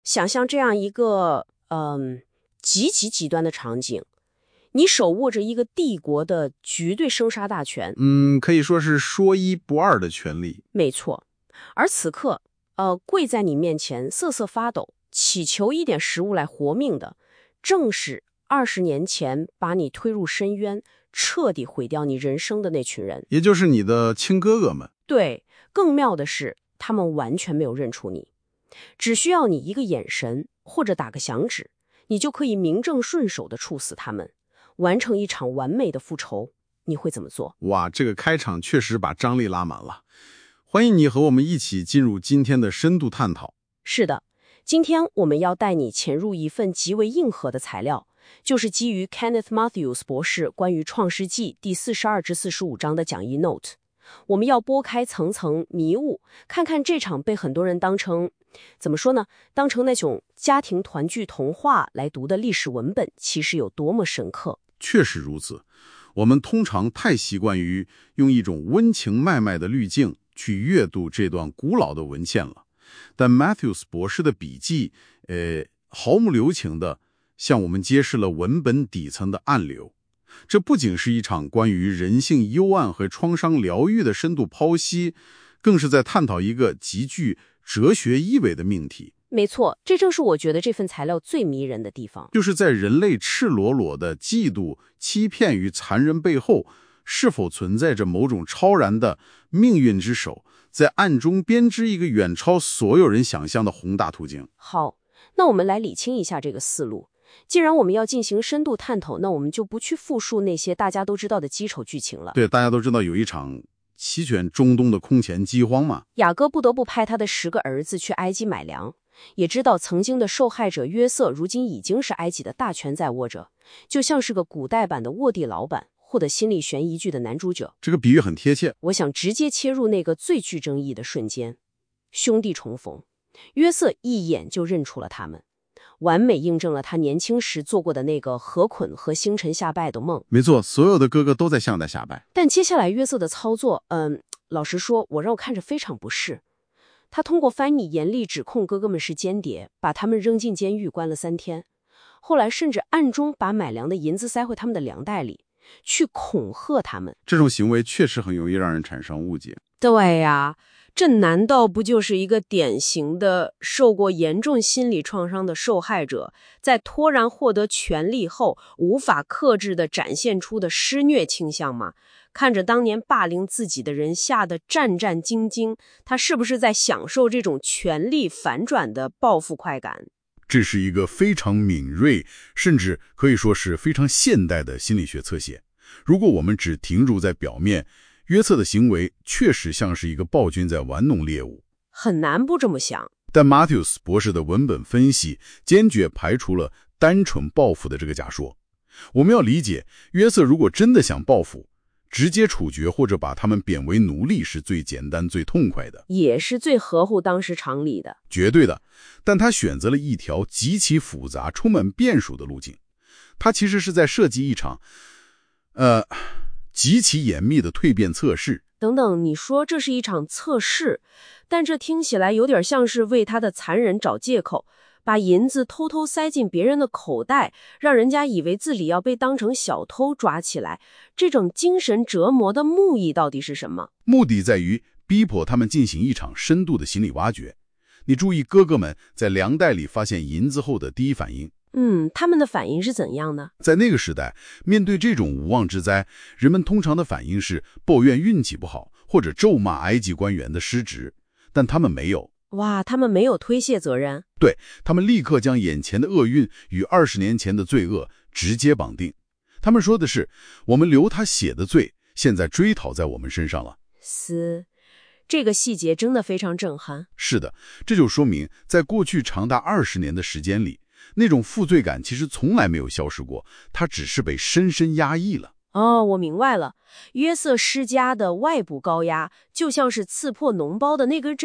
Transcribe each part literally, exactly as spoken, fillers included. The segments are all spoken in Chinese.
想象这样一个嗯极其极端的场景，你手握着一个帝国的绝对生杀大权， 嗯，可以说是说一不二的权利。 没错。而此刻，呃，跪在你面前瑟瑟发抖，祈求一点食物来活命的，正是二十年前把你推入深渊，彻底毁掉你人生的那群人， 也就是你的亲哥哥们。 对，更妙的是，他们完全没有认出你，只需要你一个眼神或者打个响指，你就可以名正顺手地处死他们，完成一场完美的复仇。你会怎么做？ 哇，这个开场确实把张力拉满了。欢迎你和我们一起进入今天的深度探讨。 是的，今天我们要带你潜入一份极为硬核的材料，就是基于 Kenneth Mathews 博士关于创世纪第四十二至四十五章的讲义 note。我们要拨开层层迷雾，看看这场被很多人当成怎么说呢当成那种家庭团聚童话来读的历史文本，其实有多么深刻。 确实如此，我们通常太习惯于用一种温情脉脉的滤镜去阅读这段古老的文献了，但 Mathews 博士的笔记呃，毫不留情地向我们揭示了文本底层的暗流。这不仅是一场关于人性幽暗和创伤疗愈的深度剖析，更是在探讨一个极具哲学意味的命题。 没错，这正是我觉得这份材料最迷人的地方， 就是在人类赤裸裸的嫉妒、欺骗与残忍背后，是否存在着某种超然的命运之手，在暗中编织一个远超所有人想象的宏大途径。 好，那我们来理清一下这个思路。既然我们要进行深度探讨，那我们就不去复述那些大家都知道的基础剧情了。 对，大家都知道有一场席卷中东的空前饥荒嘛， 雅各不得不派他的十个儿子去埃及买粮，也知道曾经的受害者约瑟如今已经是埃及的大权在握者，就像是个古代版的卧底老板或者心理悬疑剧的男主角。 这个比喻很贴切。 我想直接切入那个最具争议的瞬间，兄弟重逢，约瑟一眼就认出了他们，完美印证了他年轻时做过的那个河捆和星辰下拜的梦。 没错，所有的哥哥都在向他下拜。 但接下来约瑟的操作，嗯，老实说，我让我看着非常不适。他通过翻译严厉指控哥哥们是间谍，把他们扔进监狱关了三天。后来甚至暗中把买粮的银子塞回他们的粮袋里，去恐吓他们。 这种行为确实很容易让人产生误解。 对呀，这难道不就是一个典型的受过严重心理创伤的受害者，在突然获得权力后无法克制地展现出的施虐倾向吗？看着当年霸凌自己的人吓得战战兢兢，他是不是在享受这种权力反转的报复快感？ 这是一个非常敏锐，甚至可以说是非常现代的心理学侧写。如果我们只停留在表面，约瑟的行为确实像是一个暴君在玩弄猎物， 很难不这么想。 但 Mathews 博士的文本分析坚决排除了单纯报复的这个假说。我们要理解，约瑟如果真的想报复，直接处决或者把他们贬为奴隶是最简单最痛快的， 也是最合乎当时常理的。 绝对的。但他选择了一条极其复杂充满变数的路径，他其实是在设计一场呃极其严密的蜕变测试。 等等，你说这是一场测试，但这听起来有点像是为他的残忍找借口，把银子偷偷塞进别人的口袋，让人家以为自己要被当成小偷抓起来。这种精神折磨的目的到底是什么？ 目的在于逼迫他们进行一场深度的心理挖掘。你注意哥哥们在粮袋里发现银子后的第一反应。 嗯，他们的反应是怎样呢？ 在那个时代，面对这种无妄之灾，人们通常的反应是抱怨运气不好，或者咒骂埃及官员的失职。但他们没有。 哇，他们没有推卸责任。 对，他们立刻将眼前的厄运与二十年前的罪恶直接绑定。他们说的是，我们流他血的罪，现在追讨在我们身上了。 嘶，这个细节真的非常震撼。 是的，这就说明，在过去长达二十年的时间里，那种负罪感其实从来没有消失过，它只是被深深压抑了。 哦，我明白了。约瑟施加的外部高压，就像是刺破脓包的那根针，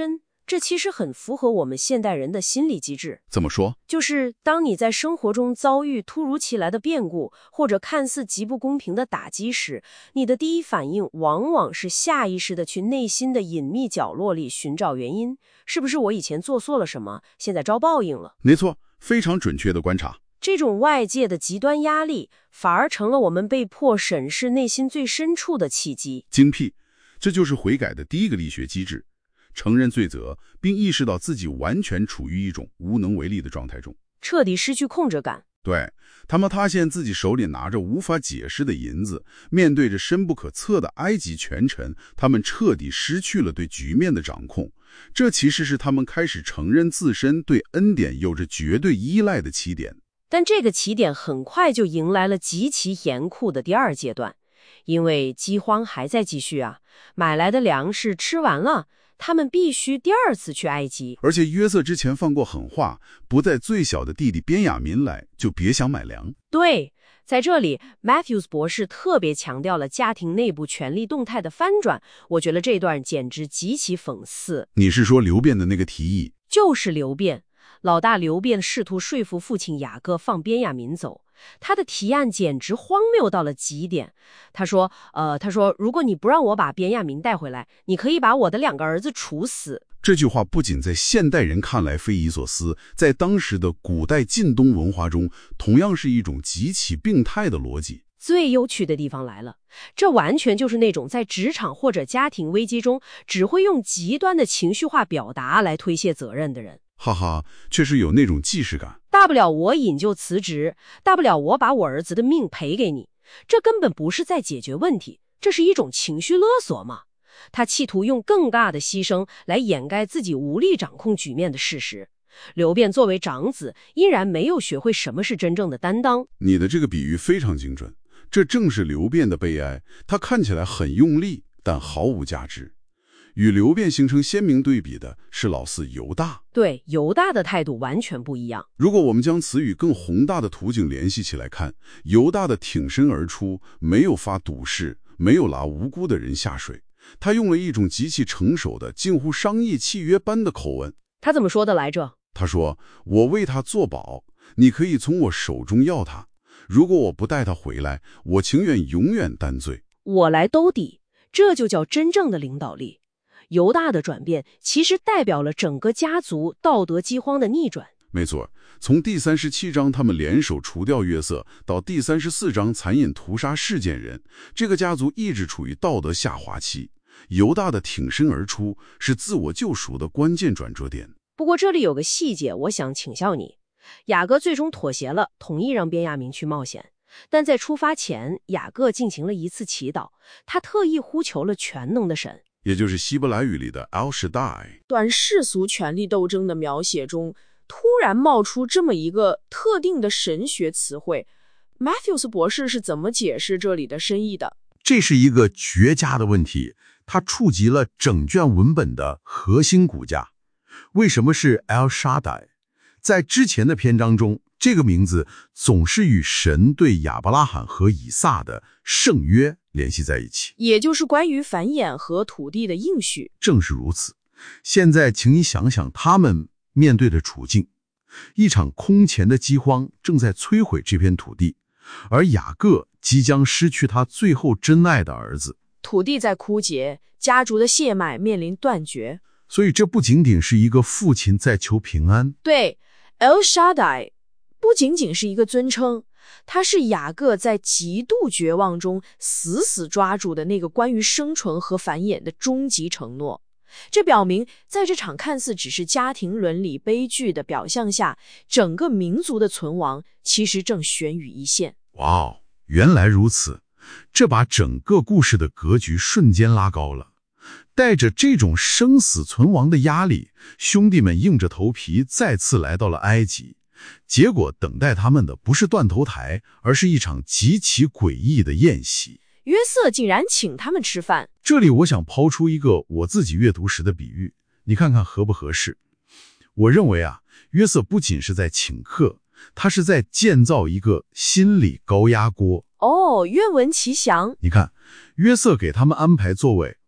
这其实很符合我们现代人的心理机制。 怎么说？ 就是当你在生活中遭遇突如其来的变故，或者看似极不公平的打击时，你的第一反应往往是下意识的去内心的隐秘角落里寻找原因，是不是我以前做错了什么，现在遭报应了？ 没错，非常准确的观察。 这种外界的极端压力，反而成了我们被迫审视内心最深处的契机。 精辟，这就是悔改的第一个力学机制。承认罪责，并意识到自己完全处于一种无能为力的状态中， 彻底失去控制感。 对，他们发现自己手里拿着无法解释的银子，面对着深不可测的埃及权臣，他们彻底失去了对局面的掌控。这其实是他们开始承认自身对恩典有着绝对依赖的起点。 但这个起点很快就迎来了极其严酷的第二阶段，因为饥荒还在继续啊，买来的粮食吃完了，他们必须第二次去埃及。 而且约瑟之前放过狠话，不带最小的弟弟便雅悯来，就别想买粮。 对，在这里 Matthews 博士特别强调了家庭内部权力动态的翻转，我觉得这段简直极其讽刺。 你是说刘辩的那个提议？ 就是刘辩，老大刘辩试图说服父亲雅各放便雅悯走，他的提案简直荒谬到了极点。他说，呃，他说，如果你不让我把便雅悯带回来，你可以把我的两个儿子处死。 这句话不仅在现代人看来匪夷所思，在当时的古代近东文化中，同样是一种极其病态的逻辑。 最有趣的地方来了，这完全就是那种在职场或者家庭危机中只会用极端的情绪化表达来推卸责任的人。 哈哈，确实有那种既视感。 大不了我引咎辞职，大不了我把我儿子的命赔给你，这根本不是在解决问题，这是一种情绪勒索嘛。他企图用更大的牺牲来掩盖自己无力掌控局面的事实。刘辩作为长子，依然没有学会什么是真正的担当。 你的这个比喻非常精准，这正是刘辩的悲哀。他看起来很用力，但毫无价值。与刘辩形成鲜明对比的是老四犹大。 对，犹大的态度完全不一样。 如果我们将此与更宏大的图景联系起来看，犹大的挺身而出，没有发赌誓，没有拉无辜的人下水，他用了一种极其成熟的、近乎商业契约般的口吻。 他怎么说的来着？ 他说，我为他作保，你可以从我手中要他，如果我不带他回来，我情愿永远担罪。 我来兜底，这就叫真正的领导力。犹大的转变其实代表了整个家族道德饥荒的逆转。 没错，从第三十七章他们联手除掉约瑟，到第三十四章残忍屠杀事件人，这个家族一直处于道德下滑期。犹大的挺身而出是自我救赎的关键转折点。 不过这里有个细节，我想请教你。雅各最终妥协了，同意让便雅悯去冒险。但在出发前，雅各进行了一次祈祷，他特意呼求了全能的神， 也就是希伯来语里的 El Shaddai。 短世俗权力斗争的描写中，突然冒出这么一个特定的神学词汇 ，Matthews 博士是怎么解释这里的深意的？ 这是一个绝佳的问题，它触及了整卷文本的核心骨架。为什么是 El Shaddai？ 在之前的篇章中，这个名字总是与神对亚伯拉罕和以撒的圣约联系在一起， 也就是关于繁衍和土地的应许。 正是如此。现在请你想想他们面对的处境，一场空前的饥荒正在摧毁这片土地，而雅各即将失去他最后真爱的儿子， 土地在枯竭，家族的血脉面临断绝。 所以这不仅仅是一个父亲在求平安。 对， El Shaddai 不仅仅是一个尊称，它是雅各在极度绝望中死死抓住的那个关于生存和繁衍的终极承诺。这表明，在这场看似只是家庭伦理悲剧的表象下，整个民族的存亡其实正悬于一线。 哇哦，原来如此，这把整个故事的格局瞬间拉高了。带着这种生死存亡的压力，兄弟们硬着头皮再次来到了埃及。结果等待他们的不是断头台，而是一场极其诡异的宴席。 约瑟竟然请他们吃饭。 这里我想抛出一个我自己阅读时的比喻，你看看合不合适？我认为啊，约瑟不仅是在请客，他是在建造一个心理高压锅。 哦，愿闻其详。 你看，约瑟给他们安排座位，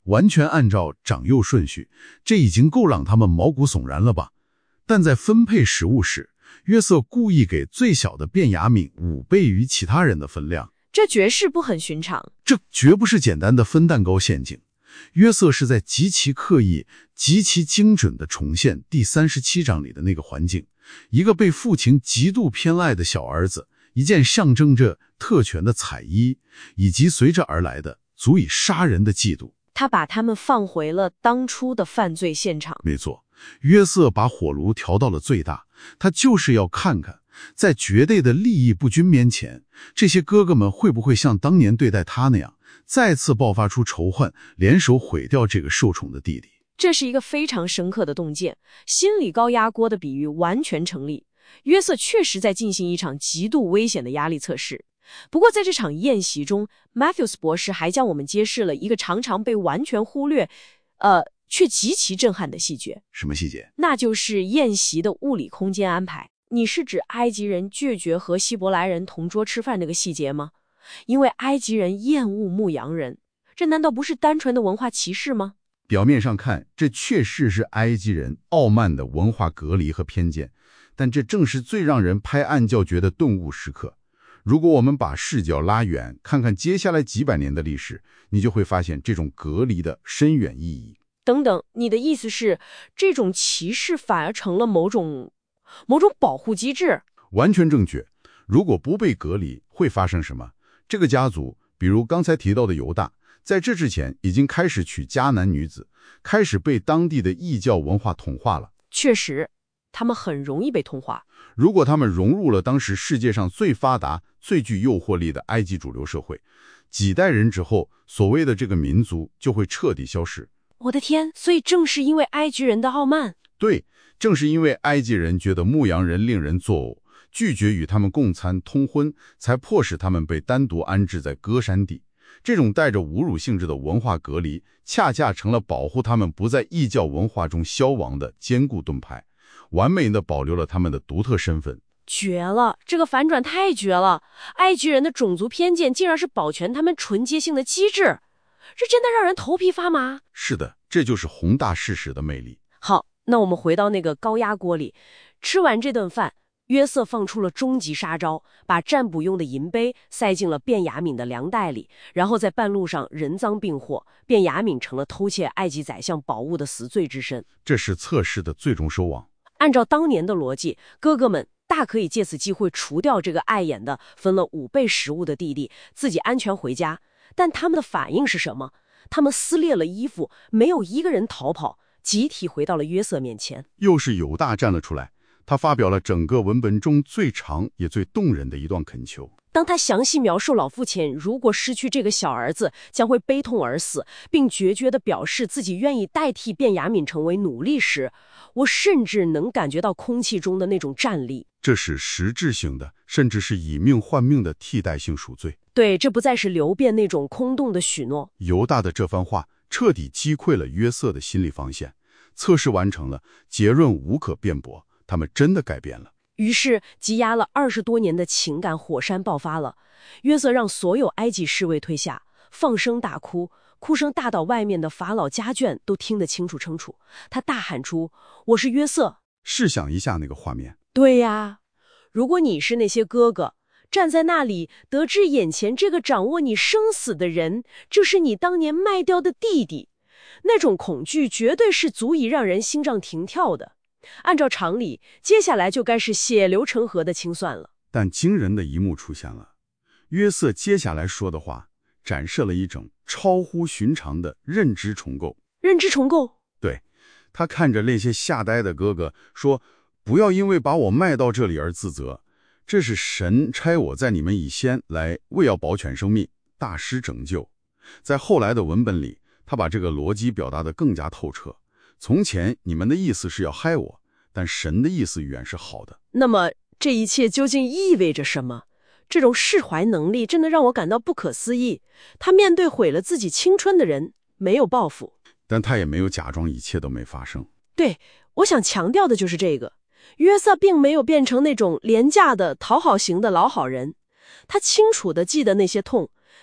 完全按照长幼顺序，这已经够让他们毛骨悚然了吧？但在分配食物时，约瑟故意给最小的卞雅敏五倍于其他人的分量， 这绝世不很寻常。 这绝不是简单的分蛋糕陷阱。约瑟是在极其刻意、极其精准地重现第三十七章里的那个环境，一个被父亲极度偏爱的小儿子，一件象征着特权的彩衣，以及随之而来的足以杀人的嫉妒。 他把他们放回了当初的犯罪现场。 没错，约瑟把火炉调到了最大，他就是要看看，在绝对的利益不均面前，这些哥哥们会不会像当年对待他那样，再次爆发出仇恨，联手毁掉这个受宠的弟弟。 这是一个非常深刻的洞见，心理高压锅的比喻完全成立。约瑟确实在进行一场极度危险的压力测试。不过在这场宴席中， Matthews 博士还向我们揭示了一个常常被完全忽略，呃，却极其震撼的细节。 什么细节？ 那就是宴席的物理空间安排。你是指埃及人拒绝和希伯来人同桌吃饭这个细节吗？因为埃及人厌恶牧羊人，这难道不是单纯的文化歧视吗？ 表面上看，这确实是埃及人傲慢的文化隔离和偏见，但这正是最让人拍案叫绝的顿悟时刻。如果我们把视角拉远，看看接下来几百年的历史，你就会发现这种隔离的深远意义。 等等，你的意思是，这种歧视反而成了某种某种保护机制？ 完全正确。如果不被隔离，会发生什么？这个家族，比如刚才提到的犹大，在这之前已经开始娶迦南女子，开始被当地的异教文化同化了。 确实，他们很容易被同化。 如果他们融入了当时世界上最发达、最具诱惑力的埃及主流社会，几代人之后，所谓的这个民族就会彻底消失。 我的天，所以正是因为埃及人的傲慢， 对，正是因为埃及人觉得牧羊人令人作呕，拒绝与他们共餐通婚，才迫使他们被单独安置在歌山地。这种带着侮辱性质的文化隔离，恰恰成了保护他们不在异教文化中消亡的坚固盾牌，完美地保留了他们的独特身份。 绝了，这个反转太绝了！埃及人的种族偏见竟然是保全他们纯洁性的机制，这真的让人头皮发麻。 是的，这就是宏大事实的魅力。 好，那我们回到那个高压锅里，吃完这顿饭，约瑟放出了终极杀招，把占卜用的银杯塞进了卞雅敏的粮袋里，然后在半路上人赃并获，卞雅敏成了偷窃埃及宰相宝物的死罪之身。 这是测试的最终收网。 按照当年的逻辑，哥哥们大可以借此机会除掉这个碍眼的分了五倍食物的弟弟，自己安全回家。但他们的反应是什么？他们撕裂了衣服，没有一个人逃跑，集体回到了约瑟面前。 又是犹大站了出来，他发表了整个文本中最长也最动人的一段恳求。 当他详细描述老父亲如果失去这个小儿子将会悲痛而死，并决绝地表示自己愿意代替卞雅敏成为奴隶时，我甚至能感觉到空气中的那种战栗。 这是实质性的，甚至是以命换命的替代性赎罪。 对，这不再是流变那种空洞的许诺。 犹大的这番话彻底击溃了约瑟的心理防线。测试完成了，结论无可辩驳，他们真的改变了。 于是积压了二十多年的情感火山爆发了。约瑟让所有埃及侍卫退下，放声大哭，哭声大到外面的法老家眷都听得清楚清楚。他大喊出：“我是约瑟！” 试想一下那个画面。 对呀，如果你是那些哥哥，站在那里，得知眼前这个掌握你生死的人，就是你当年卖掉的弟弟，那种恐惧绝对是足以让人心脏停跳的。按照常理，接下来就该是血流成河的清算了。 但惊人的一幕出现了，约瑟接下来说的话，展示了一种超乎寻常的认知重构。 认知重构？ 对，他看着那些吓呆的哥哥说，不要因为把我卖到这里而自责，这是神差我在你们以先来，为要保全生命，大施拯救。在后来的文本里，他把这个逻辑表达得更加透彻。从前你们的意思是要害我，但神的意思远是好的。 那么这一切究竟意味着什么？这种释怀能力真的让我感到不可思议。他面对毁了自己青春的人，没有报复， 但他也没有假装一切都没发生。 对，我想强调的就是这个。约瑟并没有变成那种廉价的讨好型的老好人，他清楚地记得那些痛，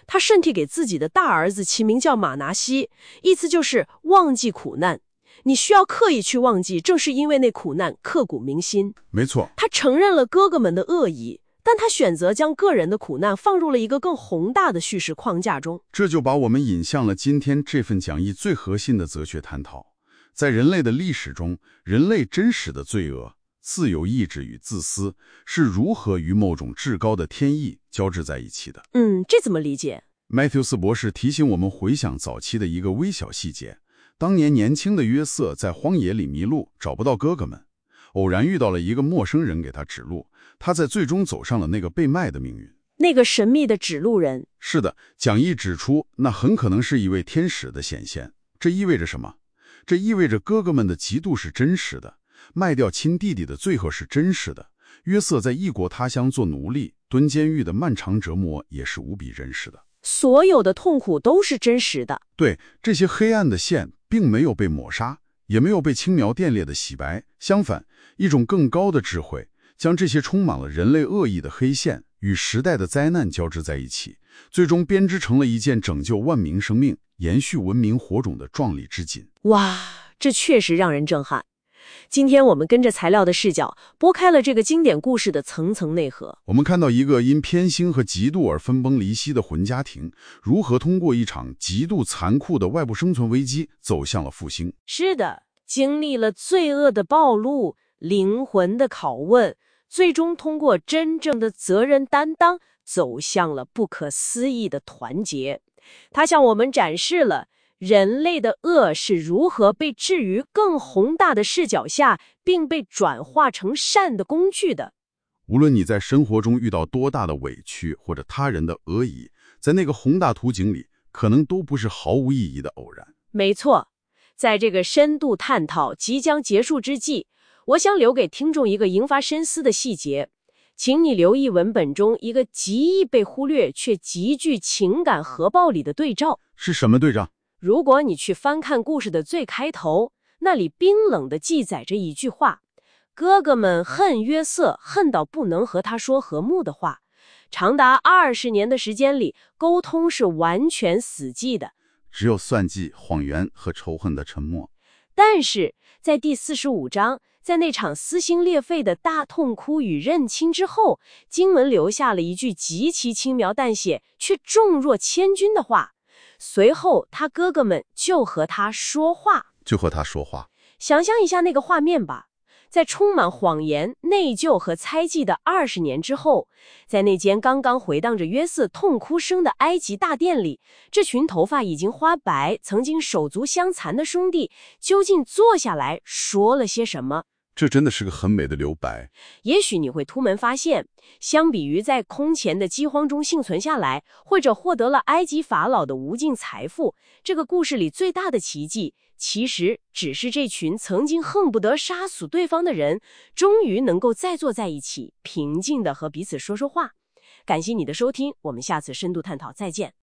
他甚至给自己的大儿子起名叫马拿西，意思就是忘记苦难。你需要刻意去忘记，正是因为那苦难刻骨铭心。 没错， 他承认了哥哥们的恶意，但他选择将个人的苦难放入了一个更宏大的叙事框架中。 这就把我们引向了今天这份讲义最核心的哲学探讨。在人类的历史中，人类真实的罪恶、自由意志与自私是如何与某种至高的天意交织在一起的。 嗯，这怎么理解？ 麦修斯博士提醒我们回想早期的一个微小细节。当年年轻的约瑟在荒野里迷路，找不到哥哥们，偶然遇到了一个陌生人给他指路，他在最终走上了那个被卖的命运。 那个神秘的指路人， 是的，讲义指出，那很可能是一位天使的显现。这意味着什么？这意味着哥哥们的嫉妒是真实的，卖掉亲弟弟的罪恶是真实的，约瑟在异国他乡做奴隶、蹲监狱的漫长折磨也是无比真实的。 所有的痛苦都是真实的。 对，这些黑暗的线并没有被抹杀，也没有被轻描电列的洗白，相反，一种更高的智慧将这些充满了人类恶意的黑线与时代的灾难交织在一起，最终编织成了一件拯救万民生命、延续文明火种的壮丽之锦。 哇，这确实让人震撼。今天我们跟着材料的视角，拨开了这个经典故事的层层内核。 我们看到一个因偏心和嫉妒而分崩离析的混家庭，如何通过一场极度残酷的外部生存危机走向了复兴。 是的，经历了罪恶的暴露、灵魂的拷问，最终通过真正的责任担当，走向了不可思议的团结。它向我们展示了人类的恶是如何被置于更宏大的视角下，并被转化成善的工具的。 无论你在生活中遇到多大的委屈或者他人的恶意，在那个宏大图景里，可能都不是毫无意义的偶然。 没错，在这个深度探讨即将结束之际，我想留给听众一个引发深思的细节，请你留意文本中一个极易被忽略却极具情感核爆力的对照。 是什么对照？ 如果你去翻看故事的最开头，那里冰冷地记载着一句话：哥哥们恨约瑟，恨到不能和他说和睦的话。长达二十年的时间里，沟通是完全死寂的， 只有算计、谎言和仇恨的沉默。 但是在第四十五章，在那场撕心裂肺的大痛哭与认亲之后，经文留下了一句极其轻描淡写却重若千钧的话。随后他哥哥们就和他说话， 就和他说话。 想象一下那个画面吧，在充满谎言、内疚和猜忌的二十年之后，在那间刚刚回荡着约瑟痛哭声的埃及大殿里，这群头发已经花白、曾经手足相残的兄弟究竟坐下来说了些什么？ 这真的是个很美的留白。 也许你会突然发现，相比于在空前的饥荒中幸存下来，或者获得了埃及法老的无尽财富，这个故事里最大的奇迹，其实只是这群曾经恨不得杀死对方的人，终于能够再坐在一起，平静地和彼此说说话。感谢你的收听，我们下次深度探讨再见。